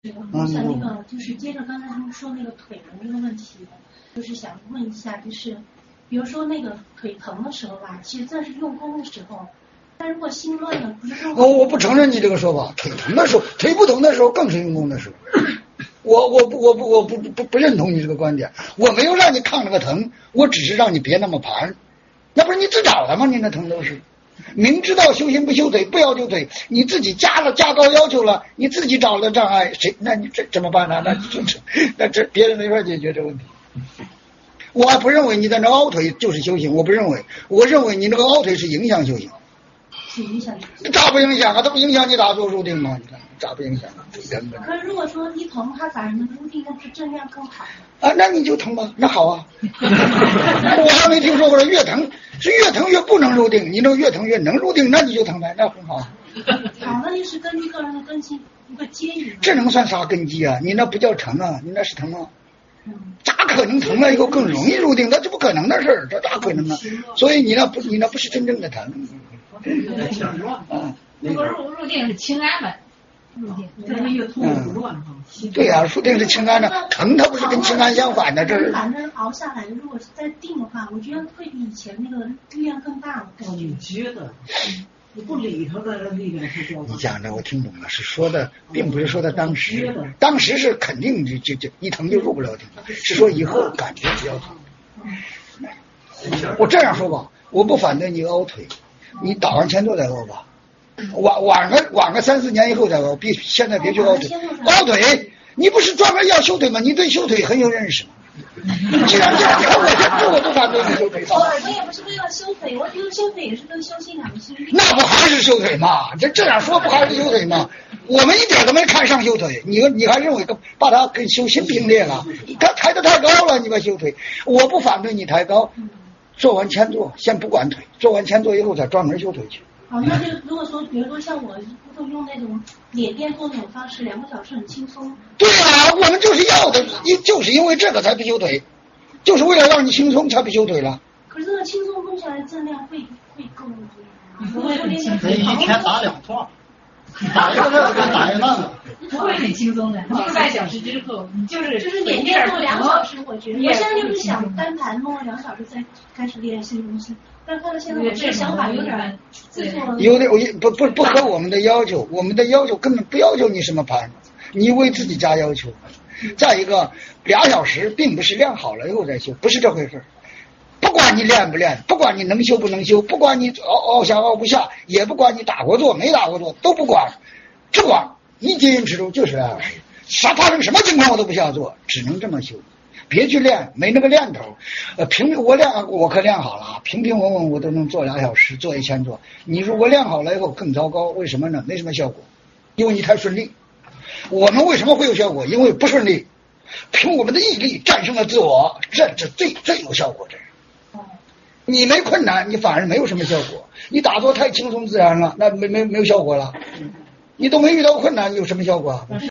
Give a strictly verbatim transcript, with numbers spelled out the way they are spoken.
我想那个就是接着刚才他们说那个腿的那个问题，就是想问一下，就是比如说那个腿疼的时候吧，其实这是用功的时候，但如果心乱了，不是用功。 我我不承认你这个说法，腿疼的时候，腿不疼的时候更是用功的时候。我我不我不我不不不认同你这个观点，我没有让你抗这个疼，我只是让你别那么盘，那不是你自找的吗？你那疼都是。明知道修心不修腿，不要求腿，你自己加了加高要求了，你自己找了障碍，谁？那你这怎么办呢？那这那这别人没法解决这问题。我还不认为你在那凹腿就是修行，我不认为，我认为你那个凹腿是影响修行。 是影响。 咋不影响啊？它不影响你打坐入定吗？你看咋不影响啊？ 可是如果说一疼，它反而能入定，那不是正量更好吗？ 啊，那你就疼吧，那好啊。我还没听说过了，越疼是越疼越不能入定，你那越疼越能入定，那你就疼呗，那很好。 好，那就是根据个人的根基一个接引。 这能算啥根基啊？你那不叫疼啊，你那是疼啊。咋可能疼了以后更容易入定？那这不可能的事儿，这咋可能呢？所以你那不你那不是真正的疼。 啊，如果入入定是清安的。入定， 这是越痛越乱哈。 对呀、啊，入定是清安的，疼它不是跟清安相反的，这是。 反正熬下来，如果是在定的话，我觉得会比以前那个力量更大。 哦，你觉得？你不理他的力量是多大？ 你讲的我听懂了，是说的，并不是说的当时，当时是肯定就就就一疼就入不了定，是说以后感觉比较疼。我这样说吧，我不反对你凹腿，你打完前坐再凹吧。晚晚个晚个三四年以后再凹，别现在别去凹腿。凹腿，你不是专门要修腿吗？你对修腿很有认识吗？既然这样，我这我不反对你修腿。 我我也不是为了修腿，我觉得修腿也是跟修心两个心。 那不还是修腿吗？这这样说不还是修腿吗？我们一点都没看上修腿，你你还认为跟把它跟修心并列了？他抬得太高了，你把修腿。我不反对你抬高，做完前坐先不管腿，做完前坐以后再专门修腿去。 哦，那就如果说，比如说像我都用那种脸垫坐那种方式，两个小时很轻松。 对啊，我们就是要的，因就是因为这个才不修腿，就是为了让你轻松才不修腿了。 可是这个轻松弄下来质量会会够吗？ 你不会很轻松， 一天打两串，打一个这个跟打一个那个。 不会很轻松的，一个半小时之后，你就是就是脸垫做两小时，我觉得我现在就是想单盘弄了两小时再开始练新东西。但看到现在我这个想法有点自作了， 有点我不不不合我们的要求，我们的要求根本不要求你什么盘，你为自己加要求。再一个，俩小时并不是练好了以后再修，不是这回事。不管你练不练，不管你能修不能修，不管你凹凹下凹不下，也不管你打过坐没打过坐，都不管，只管一接引尺度就是俩小时，啥发生什么情况我都不下做，只能这么修。别去练，没那个练头。呃，平我练我可练好了，平平稳稳我都能做俩小时，做一千做。你如果练好了以后更糟糕，为什么呢？没什么效果，因为你太顺利。我们为什么会有效果？因为不顺利，凭我们的毅力战胜了自我，这这最最有效果。这你没困难，你反而没有什么效果。你打坐太轻松自然了，那没没没有效果了。你都没遇到困难，有什么效果？